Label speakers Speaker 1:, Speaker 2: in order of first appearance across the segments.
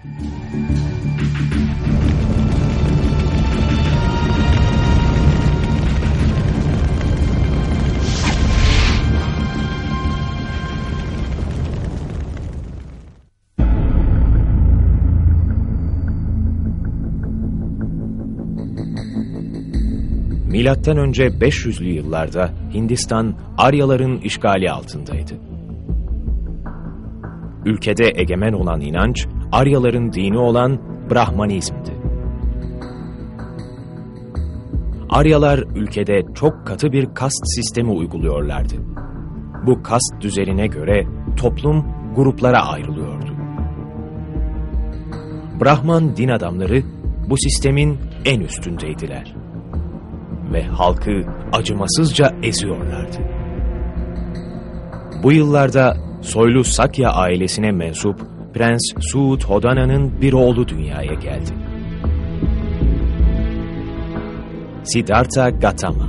Speaker 1: Milattan önce 500'lü yıllarda Hindistan Aryaların işgali altındaydı. Ülkede egemen olan inanç, Aryaların dini olan Brahmanizm'di. Aryalar ülkede çok katı bir kast sistemi uyguluyorlardı. Bu kast düzenine göre toplum gruplara ayrılıyordu. Brahman din adamları bu sistemin en üstündeydiler ve halkı acımasızca eziyorlardı. Bu yıllarda soylu Sakya ailesine mensup Prens Suudhodana'nın bir oğlu dünyaya geldi. Siddhartha Gautama.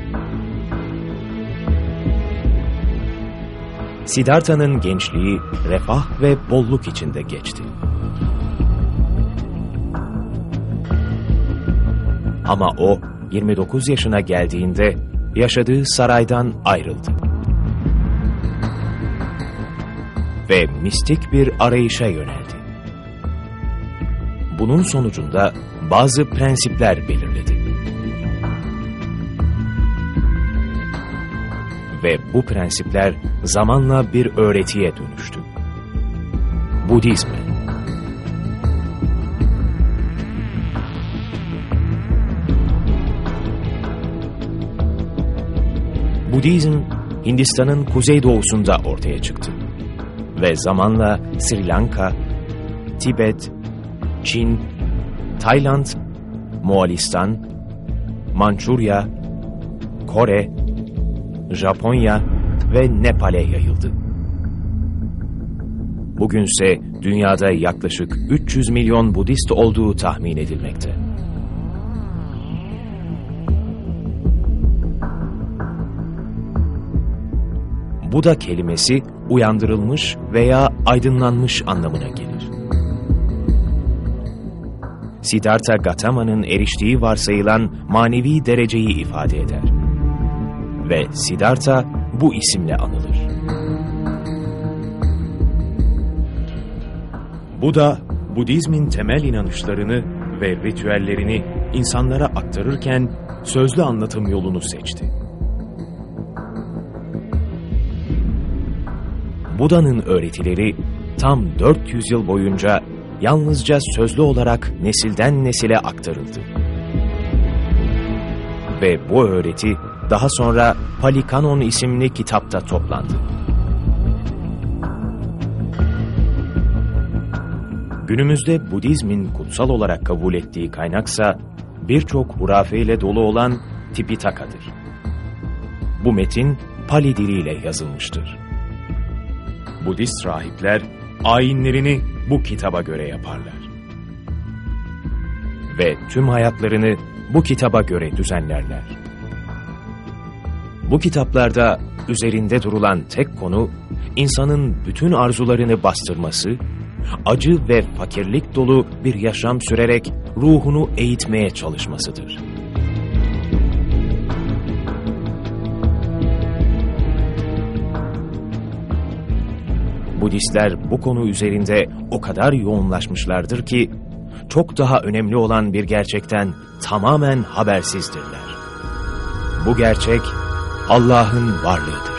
Speaker 1: Siddhartha'nın gençliği refah ve bolluk içinde geçti. Ama o 29 yaşına geldiğinde yaşadığı saraydan ayrıldı. Ve mistik bir arayışa yöneldi. Bunun sonucunda bazı prensipler belirledi. Ve bu prensipler zamanla bir öğretiye dönüştü. Budizme. Budizm, Hindistan'ın kuzeydoğusunda ortaya çıktı ve zamanla Sri Lanka, Tibet, Çin, Tayland, Moğolistan, Mançurya, Kore, Japonya ve Nepal'e yayıldı. Bugünse dünyada yaklaşık 300 milyon Budist olduğu tahmin edilmekte. Buda kelimesi uyandırılmış veya aydınlanmış anlamına gelir. Siddhartha Gautama'nın eriştiği varsayılan manevi dereceyi ifade eder. Ve Siddhartha bu isimle anılır. Buda, Budizmin temel inanışlarını ve ritüellerini insanlara aktarırken sözlü anlatım yolunu seçti. Buda'nın öğretileri tam 400 yıl boyunca yalnızca sözlü olarak nesilden nesile aktarıldı. Ve bu öğreti daha sonra Pali Canon isimli kitapta toplandı. Günümüzde Budizmin kutsal olarak kabul ettiği kaynaksa birçok hurafeyle dolu olan Tipitaka'dır. Bu metin Pali diliyle yazılmıştır. Budist rahipler ayinlerini bu kitaba göre yaparlar. Ve tüm hayatlarını bu kitaba göre düzenlerler. Bu kitaplarda üzerinde durulan tek konu, insanın bütün arzularını bastırması, acı ve fakirlik dolu bir yaşam sürerek ruhunu eğitmeye çalışmasıdır. Budistler bu konu üzerinde o kadar yoğunlaşmışlardır ki, çok daha önemli olan bir gerçekten tamamen habersizdirler. Bu gerçek, Allah'ın varlığıdır.